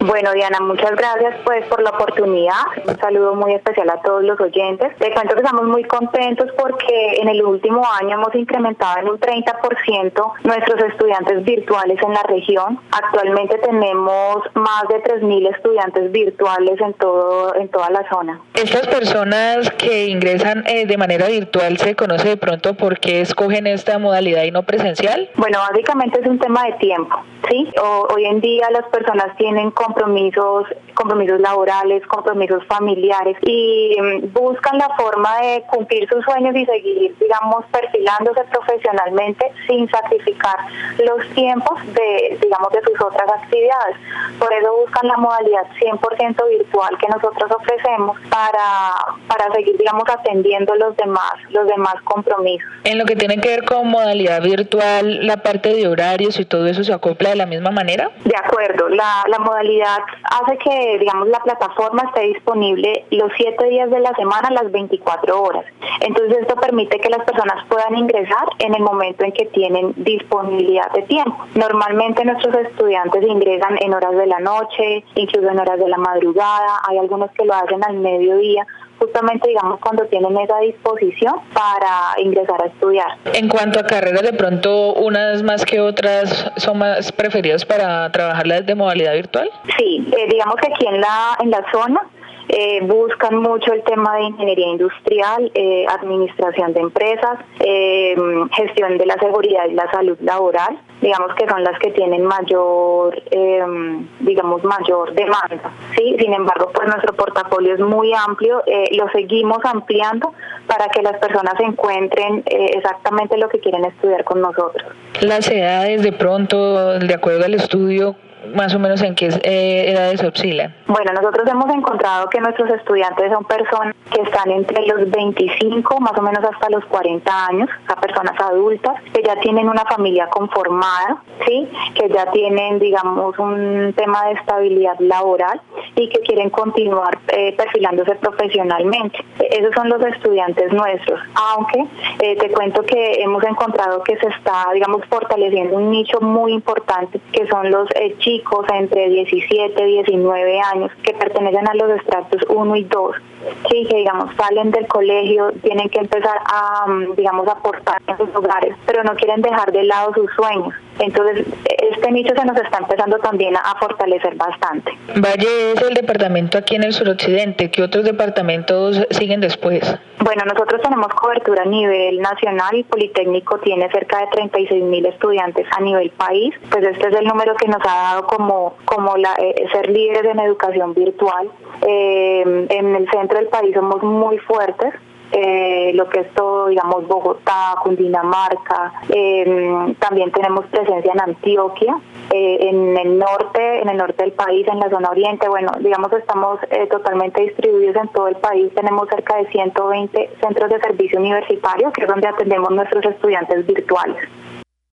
Bueno, Diana, muchas gracias pues por la oportunidad. Un saludo muy especial a todos los oyentes. Te cuento que estamos muy contentos porque en el último año hemos incrementado en un 30% nuestros estudiantes virtuales en la región. Actualmente tenemos más de 3.000 estudiantes virtuales en toda la zona. Estas personas que ingresan de manera virtual, ¿se conoce de pronto por qué escogen esta modalidad y no presencial? Bueno, básicamente es un tema de tiempo, ¿sí? Hoy en día las personas tienen compromisos laborales, compromisos familiares y buscan la forma de cumplir sus sueños y seguir, digamos, perfilándose profesionalmente sin sacrificar los tiempos de sus otras actividades. Por eso buscan la modalidad 100% virtual que nosotros ofrecemos para seguir, digamos, atendiendo los demás compromisos. En lo que tiene que ver con modalidad virtual, la parte de horarios y todo eso se acopla de la misma manera. De acuerdo, la modalidad hace que, digamos, la plataforma esté disponible los 7 días de la semana, las 24 horas. Entonces esto permite que las personas puedan ingresar en el momento en que tienen disponibilidad de tiempo. Normalmente nuestros estudiantes ingresan en horas de la noche, incluso en horas de la madrugada, hay algunos que lo hacen al mediodía, justamente, digamos, cuando tienen esa disposición para ingresar a estudiar. En cuanto a carreras, de pronto unas más que otras son más preferidas para trabajarlas de modalidad virtual. Sí, digamos que aquí en la zona buscan mucho el tema de ingeniería industrial, administración de empresas, gestión de la seguridad y la salud laboral, digamos que son las que tienen mayor demanda, ¿sí? Sin embargo, pues nuestro portafolio es muy amplio, lo seguimos ampliando para que las personas encuentren exactamente lo que quieren estudiar con nosotros. Las edades, de pronto, de acuerdo al estudio, más o menos en qué edades oscilan. Bueno, nosotros hemos encontrado que nuestros estudiantes son personas que están entre los 25, más o menos hasta los 40 años, a personas adultas, que ya tienen una familia conformada, ¿sí? Que ya tienen, digamos, un tema de estabilidad laboral y que quieren continuar perfilándose profesionalmente. Esos son los estudiantes nuestros, aunque te cuento que hemos encontrado que se está, digamos, fortaleciendo un nicho muy importante, que son los chicos entre 17 y 19 años que pertenecen a los estratos 1 y 2, sí, que, digamos, salen del colegio, tienen que empezar a, digamos, aportar en sus hogares, pero no quieren dejar de lado sus sueños. Entonces, este nicho se nos está empezando también a fortalecer bastante. Valle es el departamento aquí en el suroccidente. ¿Qué otros departamentos siguen después? Bueno, nosotros tenemos cobertura a nivel nacional. El Politécnico tiene cerca de 36.000 estudiantes a nivel país. Pues este es el número que nos ha dado como ser líderes en educación virtual. En el centro del país somos muy fuertes. Lo que es todo, digamos, Bogotá, Cundinamarca, también tenemos presencia en Antioquia, en el norte del país, en la zona oriente. Bueno, digamos, estamos totalmente distribuidos en todo el país. Tenemos cerca de 120 centros de servicio universitario, que es donde atendemos nuestros estudiantes virtuales.